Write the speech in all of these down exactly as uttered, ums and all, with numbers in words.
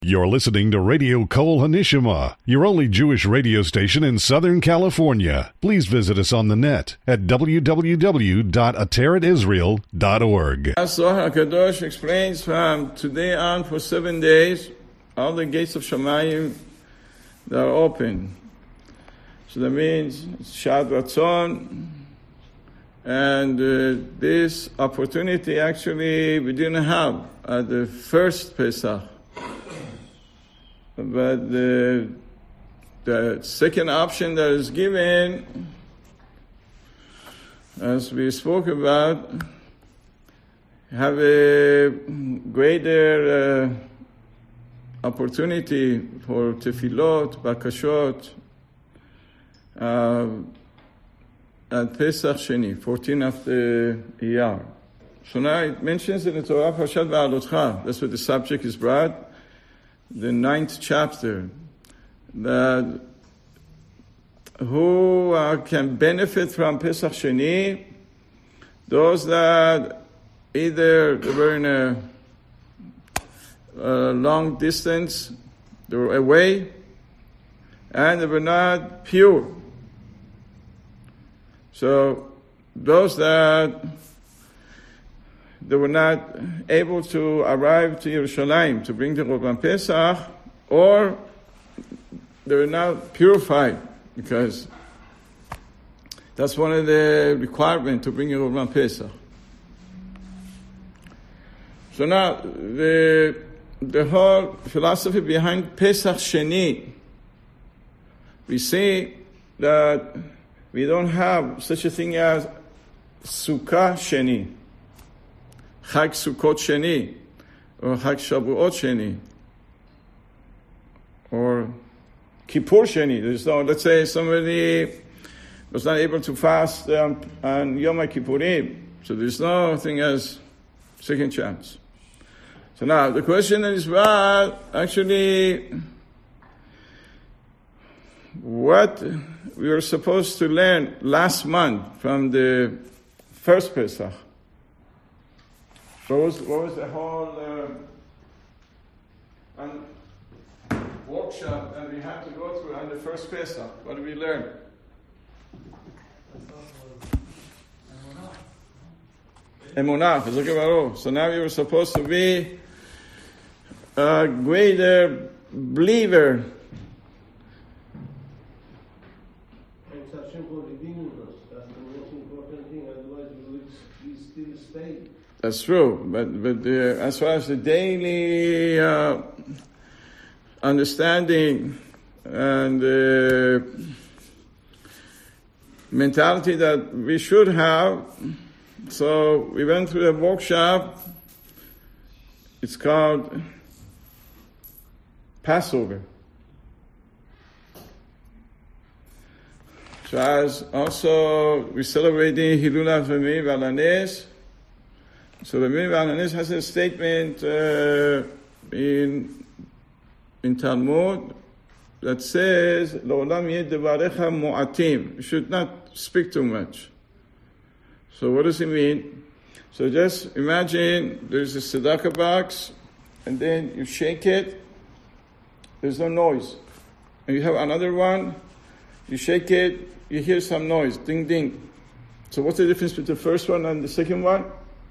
You're listening to Radio Kol Hanishima, your only Jewish radio station in Southern California. Please visit us on the net at w w w dot ateret israel dot org. Zohar HaKadosh explains from today on for seven days, all the gates of Shamayim that are open. So that means Shad Ratzon, and uh, this opportunity actually we didn't have at the first Pesach. But the, the second option that is given, as we spoke about, have a greater uh, opportunity for tefillot, bakashot, uh, at Pesach Sheni, fourteen of the Iyar. So now it mentions in the Torah, Parashat Va'alotcha, that's what the subject is brought, the ninth chapter, that who uh, can benefit from Pesach Sheni, those that either they were in a, a long distance, they were away, and they were not pure. So those that they were not able to arrive to Yerushalayim to bring the Korban Pesach, or they were not purified, because that's one of the requirements to bring a Korban Pesach. So now, the, the whole philosophy behind Pesach Sheni, we see that we don't have such a thing as Sukkah Sheni, Chag Sukkot Sheni, or Chag Shavuot Sheni, or Kippur Sheni. There's no, let's say somebody was not able to fast um, on Yom Kippurim, so there's no thing as second chance. So now the question is, well, actually, what we were supposed to learn last month from the first Pesach. What was, what was the whole uh, um, workshop that we had to go through on the first Pesach? What did we learn? Emunah. So now we were supposed to be a greater believer. That's true, but but uh, as far as the daily uh, understanding and uh, mentality that we should have, so we went through a workshop. It's called Passover. So as also we celebrating Hilul HaRemi V'Alanes. So the Remi V'Alanes has a statement uh, in in Talmud that says, "L'olam yeh devarecha mu'atim." You should not speak too much. So what does it mean? So just imagine there's a tzedakah box, and then you shake it. There's no noise, and you have another one. You shake it, you hear some noise, ding ding. So what's the difference between the first one and the second one?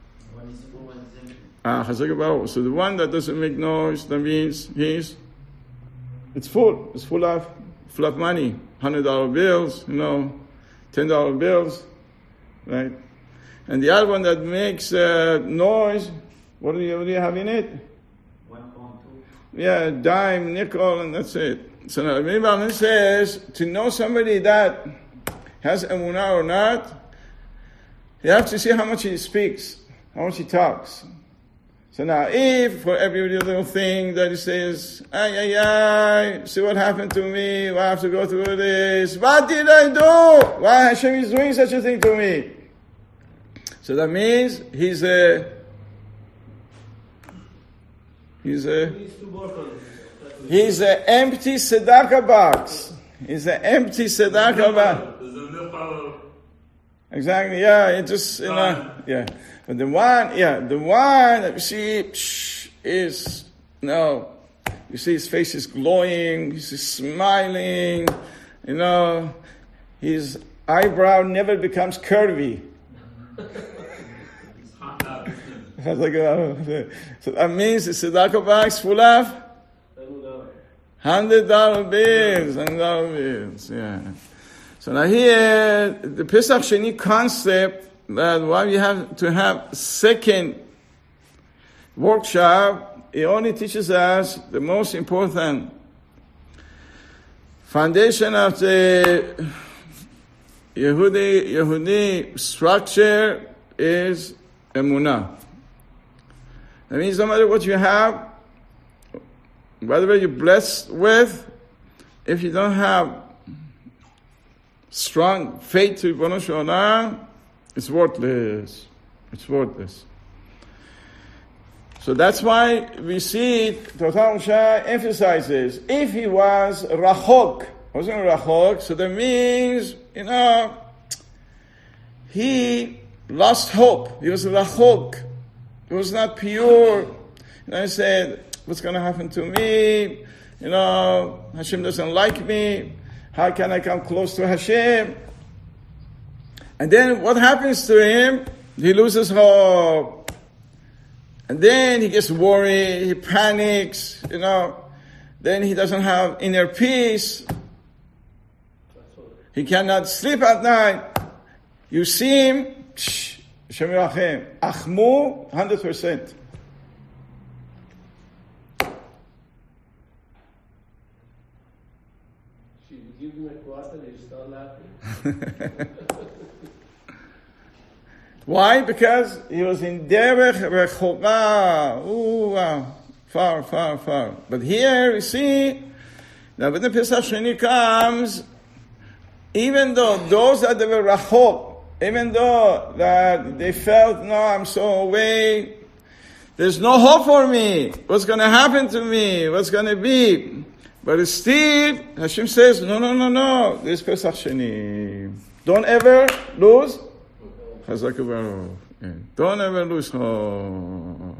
Ah, so the one that doesn't make noise, that means he's, it's full. It's full of, full of money. Hundred dollar bills, you know, ten dollar bills, right? And the other one that makes uh, noise, what do you, what do you have in it? One pound two. Yeah, dime, nickel, and that's it. So now, the Bible says to know somebody that has emunah or not, you have to see how much he speaks, how much he talks. So now, if for every little thing that he says, ay, ay, ay, see what happened to me, I have to go through this, what did I do? Why Hashem is doing such a thing to me? So that means he's a, he's a, he's an empty tzedakah box. He's an empty tzedakah box. Exactly, yeah, it just, you know, yeah. But the one, yeah, the one that we see psh, is, no, you see his face is glowing, he's smiling, you know, his eyebrow never becomes curvy. So that means the tzedakah box full of hundred dollar bills, hundred dollar bills. Yeah. So now here the Pesach Sheni concept that why we have to have second workshop, it only teaches us the most important foundation of the Yehudi Yehudi structure is emunah. That means no matter what you have, whatever you're blessed with, if you don't have strong faith to Ribono Shel Olam, it's worthless. It's worthless. So that's why we see Torah Moshe emphasizes, if he was rachok, wasn't rachok, so that means, you know, he lost hope. He was rachok. It was not pure. And I said, what's going to happen to me? You know, Hashem doesn't like me. How can I come close to Hashem? And then what happens to him? He loses hope. And then he gets worried, he panics, you know. Then he doesn't have inner peace. He cannot sleep at night. You see him, Hashem Yerachem, Achmu, one hundred percent. Should you give him a quarter and you start laughing? Why? Because he was in Derech Rechoka. Ooh, wow. Far, far, far. But here we see that when the Pesach Sheni comes, even though those that they were Rachok, even though that they felt, no, I'm so away, there's no hope for me. What's going to happen to me? What's going to be? But still, Hashem says, no, no, no, no. This Pesach Sheni. Don't ever lose. Chazak u'baruch. Don't ever lose hope.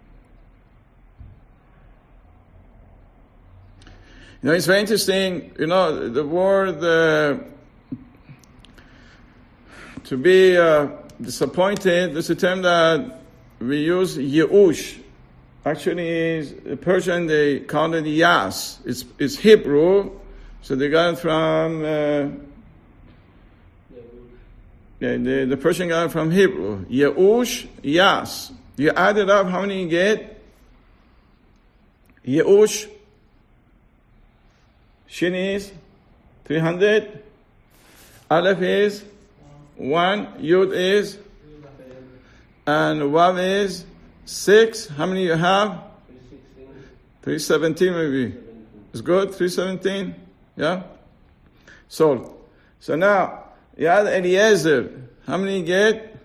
You know, it's very interesting. You know, the word uh, to be uh, disappointed, there's a term that we use, Yeush. Actually, is Persian, they call it Yas. It's, it's Hebrew, so they got it from, uh, yeah, the, the Persian got it from Hebrew. Yeush, Yas. You add it up, how many you get? Yeush, Shin is three hundred, Aleph is one, Yud is, and Wav is six. How many you have? three seventeen maybe. It's good, three seventeen? Yeah? So, so now, you add Eliezer. How many you get?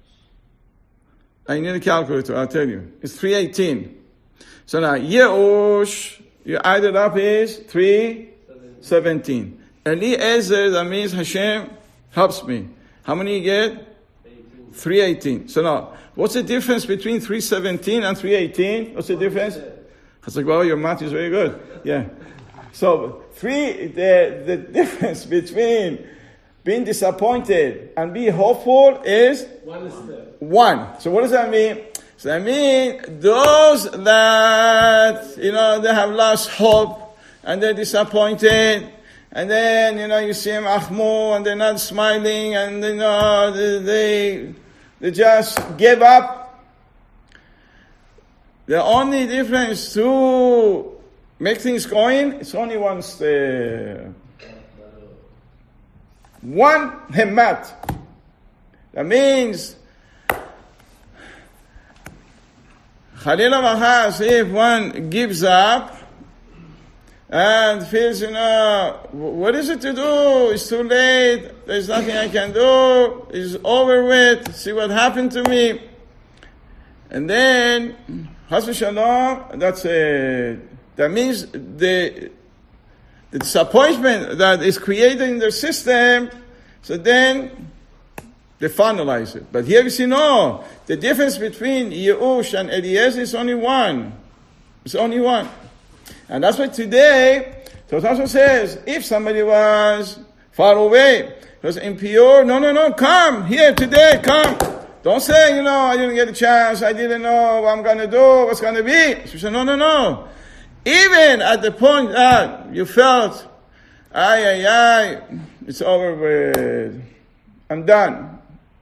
I need a calculator, I'll tell you. It's three eighteen. So now, Yeush, you add it up is three seventeen. Eliezer, that means Hashem helps me. How many you get? three eighteen. So now, what's the difference between three seventeen and three eighteen? What's the difference? I was like, well, your math is very good. Yeah. So, three, the, the difference between being disappointed and being hopeful is One step. one. So what does that mean? So that means those that, you know, they have lost hope and they're disappointed, and then, you know, you see them achmu, and they're not smiling, and, you know, they, they, they just give up. The only difference to make things going, it's only one step. One hemmat. That means, Chalila V'chas, if one gives up, and feels, you know, what is it to do? It's too late. There's nothing I can do. It's over with. See what happened to me. And then, Chas v'shalom, that's it. That means the, the disappointment that is created in their system, so then they finalize it. But here we see, no. The difference between Yeush and Eliezer is only one. It's only one. And that's why today, so Tasha says, if somebody was far away, was impure, no, no, no, come here today, come. Don't say, you know, I didn't get a chance, I didn't know what I'm going to do, what's going to be. She said, no, no, no. Even at the point that you felt, ay, ay, ay, it's over with, I'm done.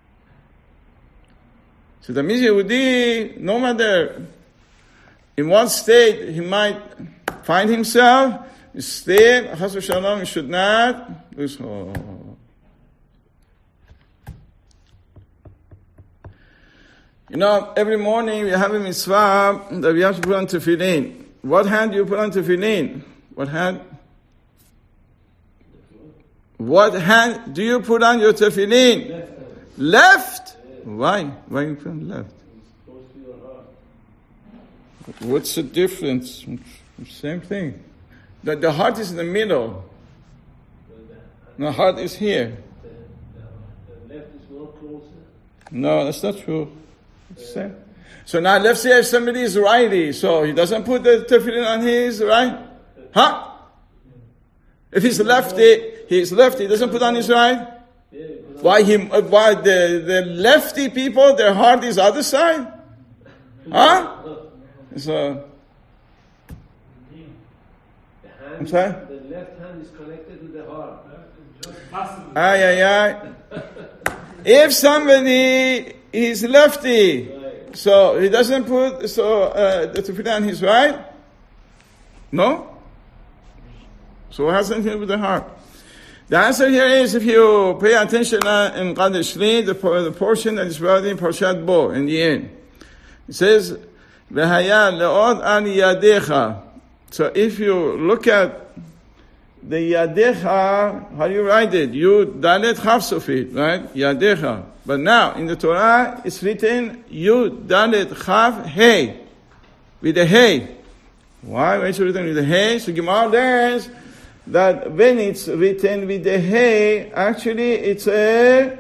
So that means Yehudi, no matter in what state he might find himself, stay, chas v'shalom, he should not lose hope. You know, every morning we have a mitzvah that we have to put on tefillin. What hand do you put on tefillin? What hand? What hand do you put on your tefillin? Left. Left? Why? Why you put on left? What's the difference? Same thing. The, the heart is in the middle. The heart is here. The left is more closer. No, that's not true. Same. So now let's say if somebody is righty, so he doesn't put the tefillin on his right? Huh? If he's lefty, he's lefty, he doesn't put on his right? Why he? Why the, the lefty people, their heart is other side? Huh? So, I'm sorry? The left hand is connected to the heart. Ay, ay, ay. If somebody is lefty, right, so he doesn't put so uh, the tefillin on his right? No? So what has anything to do with the heart? The answer here is, if you pay attention uh, in Qadesh Shli, the, the portion that is brought in Parshat Bo, in the end. It says, V'haya le'od an yadecha. So if you look at the yadecha, how do you write it? Yud dalet chaf sofit, right? Yadecha. But now, in the Torah, it's written Yud dalet chaf hey. With the hey. Why? Why is it written with the hey? So Gemara learns that when it's written with the hey, actually it's a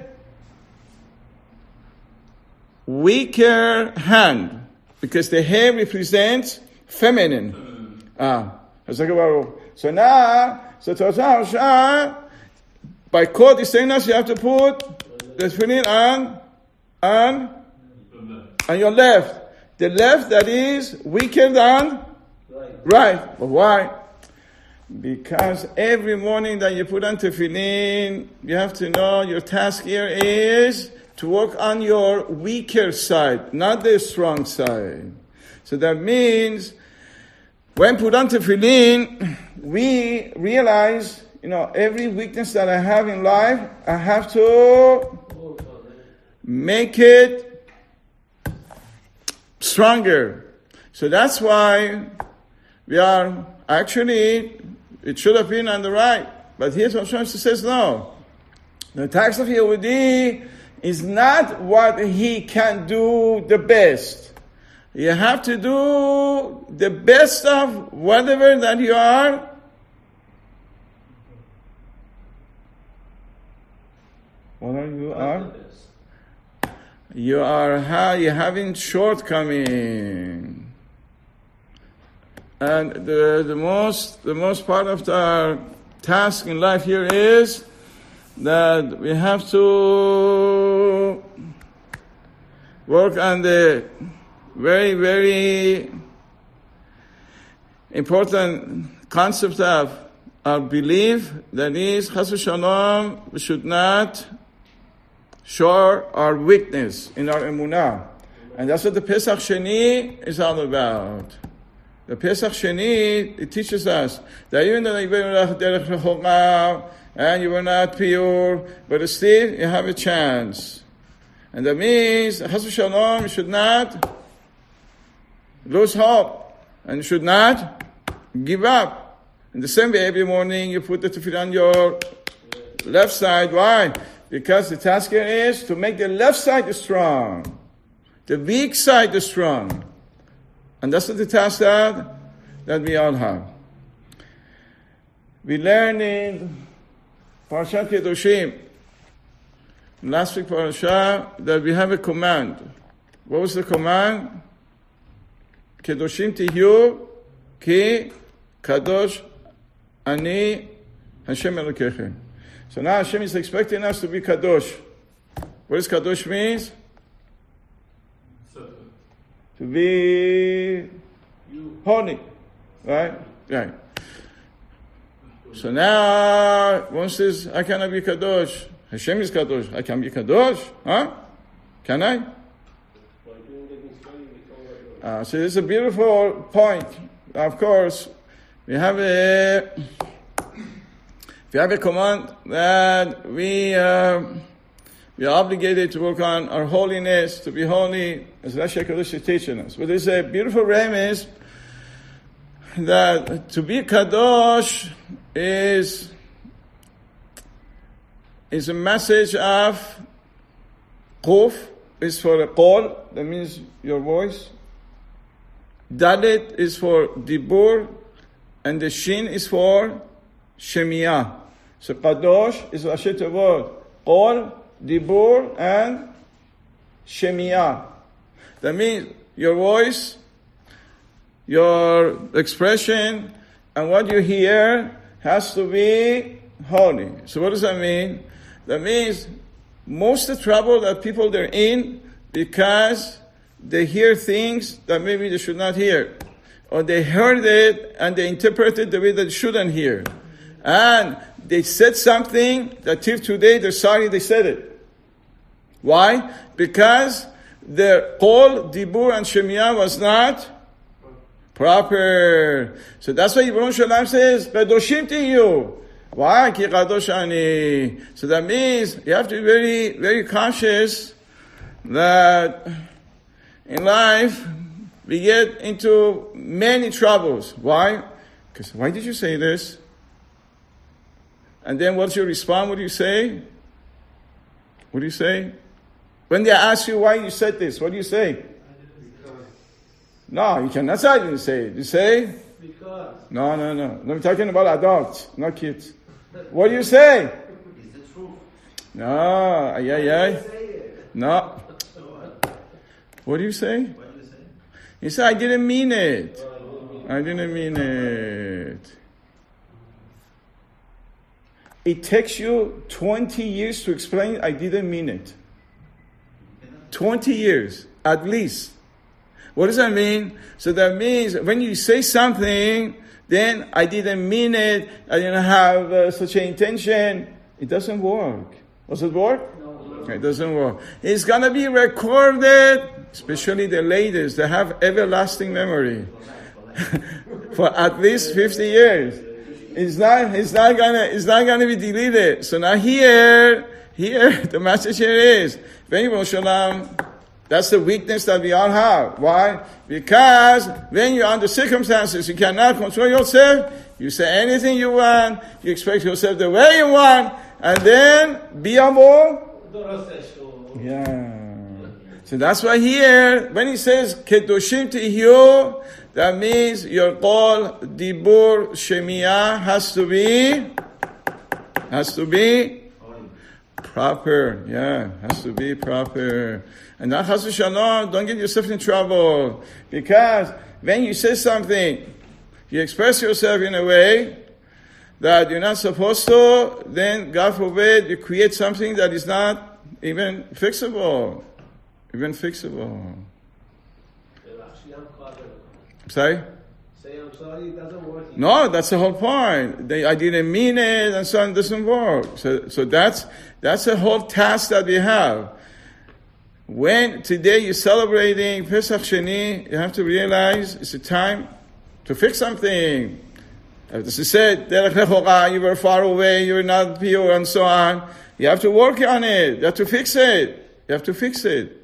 weaker hand. Because the hey represents feminine. Ah. So now, so Torah, by code is saying us, you have to put the tefillin on, on, on your left. The left that is weaker than right. right. But why? Because every morning that you put on tefillin, you have to know your task here is to work on your weaker side, not the strong side. So that means when put on tefillin, we realize, you know, every weakness that I have in life, I have to make it stronger. So that's why we are actually, it should have been on the right. But here's what Hashem says, no. The task of Yehudi is not what he can do the best. You have to do the best of whatever that you are. What are you are? You are ha, you're having shortcoming. And the the most the most part of our task in life here is that we have to work on the very, very important concept of our belief, that is, chas v'shalom, we should not show our weakness in our emunah. And that's what the Pesach Sheni is all about. The Pesach Sheni, it teaches us that even though you were and you were not pure, but still you have a chance. And that means, chas v'shalom, you should not lose hope, and you should not give up. In the same way, every morning you put the tefillin on your left side. Why? Because the task here is to make the left side strong, the weak side strong. And that's the task that, that we all have. We learned in Parashat Kedoshim, last week Parasha, that we have a command. What was the command? Kedoshim tihyu ki Kadosh Ani Hashem Elokechem. So now Hashem is expecting us to be Kadosh. What does Kadosh means? To be holy. Right? Right. So now, one says, I cannot be Kadosh. Hashem is Kadosh. I can be Kadosh. Huh? Can I? Uh, so this is a beautiful point. Of course, we have a we have a command that we uh, we are obligated to work on our holiness, to be holy, as Rashi HaKadosh is teaching us. But there's a beautiful remiss that to be Kadosh is is a message of Quf, is for a Qol, that means your voice. Dalet is for Dibur, and the Shin is for Shemiyah. So Kadosh is Rashi Tevot, Qol, Dibur, and Shemiyah. That means your voice, your expression, and what you hear has to be holy. So what does that mean? That means most of the trouble that people they're in because they hear things that maybe they should not hear. Or they heard it and they interpreted the way that they shouldn't hear. And they said something that till today they're sorry they said it. Why? Because their Qol, Dibur, and Shemiyah was not proper. So that's why Yibron Shalom says, Kadoshim tiyu. Why? Ki Kadosh ani. So that means you have to be very, very cautious that in life we get into many troubles. Why? Because why did you say this? And then what's your response? What do you say? What do you say? When they ask you why you said this, what do you say? Because. No, you cannot say I didn't say it. You say? Because. No, no, no. I'm talking about adults, not kids. What do you say? It's the truth. No, yeah, yeah. Say it. No. What do you say? What do you say? You say, I didn't mean it. I didn't mean it. It takes you twenty years to explain, I didn't mean it. twenty years, at least. What does that mean? So that means when you say something, then I didn't mean it, I didn't have uh, such an intention. It doesn't work. Does it work? No. It doesn't work. It's going to be recorded, especially the ladies, they have everlasting memory for at least fifty years. It's not, it's not gonna, it's not gonna be deleted. So now here, here, the message here is, Shalom, that's the weakness that we all have. Why? Because when you're under circumstances, you cannot control yourself, you say anything you want, you expect yourself the way you want, and then, be a more. Yeah. So that's why here, when he says, Kedoshim tihiyu, that means your Qol, Dibur, Shemiyah has to be, has to be proper. Yeah, has to be proper. And not Chas v'Shalom, don't get yourself in trouble. Because when you say something, you express yourself in a way that you're not supposed to, then God forbid you create something that is not even fixable. Even fixable. Sorry? Say I'm sorry, it doesn't work. No, that's the whole point. They, I didn't mean it, and so on, it doesn't work. So, so that's that's the whole task that we have. When today you're celebrating Pesach Sheni, you have to realize it's a time to fix something. As I said, you were far away, you were not pure, and so on. You have to work on it. You have to fix it. You have to fix it.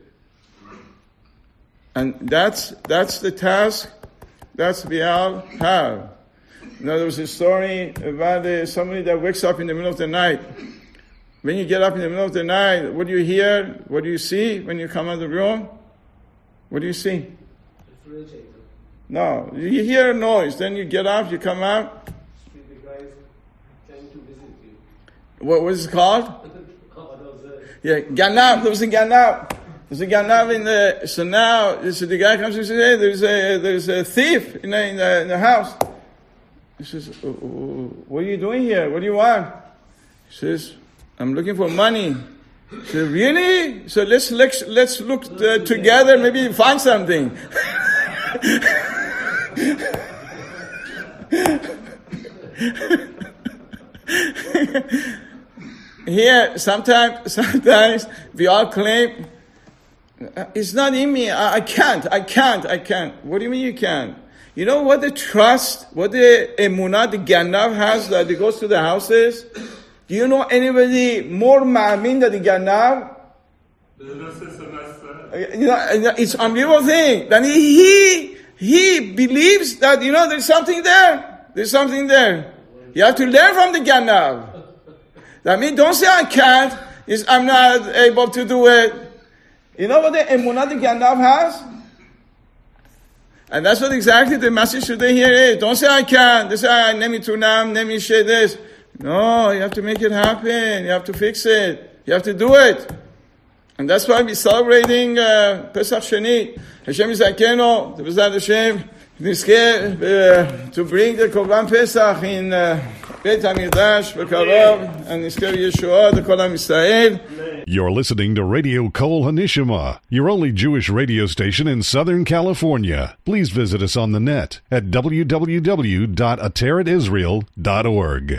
And that's that's the task that we all have. You know, there was a story about uh, somebody that wakes up in the middle of the night. When you get up in the middle of the night, what do you hear? What do you see when you come out of the room? What do you see? No, you hear a noise. Then you get up, you come out. The guy is trying to visit you. What was it called? Yeah, Ganab. There was a Ganab. There's a Ganab in the. So now, so the guy comes and says, "Hey, there's a there's a thief in the, in the, in the house." He says, what are you doing here? What do you want? He says, I'm looking for money. He said, really? So let's let's, let's look uh, together, maybe find something. Here, sometimes, sometimes we all claim, it's not in me. I, I can't. I can't. I can't. What do you mean you can't? You know what the trust, what the emunah, the ganav has that he goes to the houses? Do you know anybody more ma'amin than the ganav? You know, it's an unbelievable thing. Then he, he believes that, you know, there's something there. There's something there. You have to learn from the ganav. That means don't say I can't. It's, I'm not able to do it. You know what the emunah, the ganav has? And that's what exactly the message today here is. Don't say I can't. They say, let me tunam, let me share this. No, you have to make it happen. You have to fix it. You have to do it. And that's why we're celebrating uh, Pesach Sheni. Hashem Yizakeno, the Bezat Hashem, Nizkeh, to bring the Korban Pesach in uh, Beit HaMikdash, B'Karov, and Nizkeh Yeshua, the Kol Am Yisrael. You're listening to Radio Kol Hanishma, your only Jewish radio station in Southern California. Please visit us on the net at w w w dot ateret israel dot org.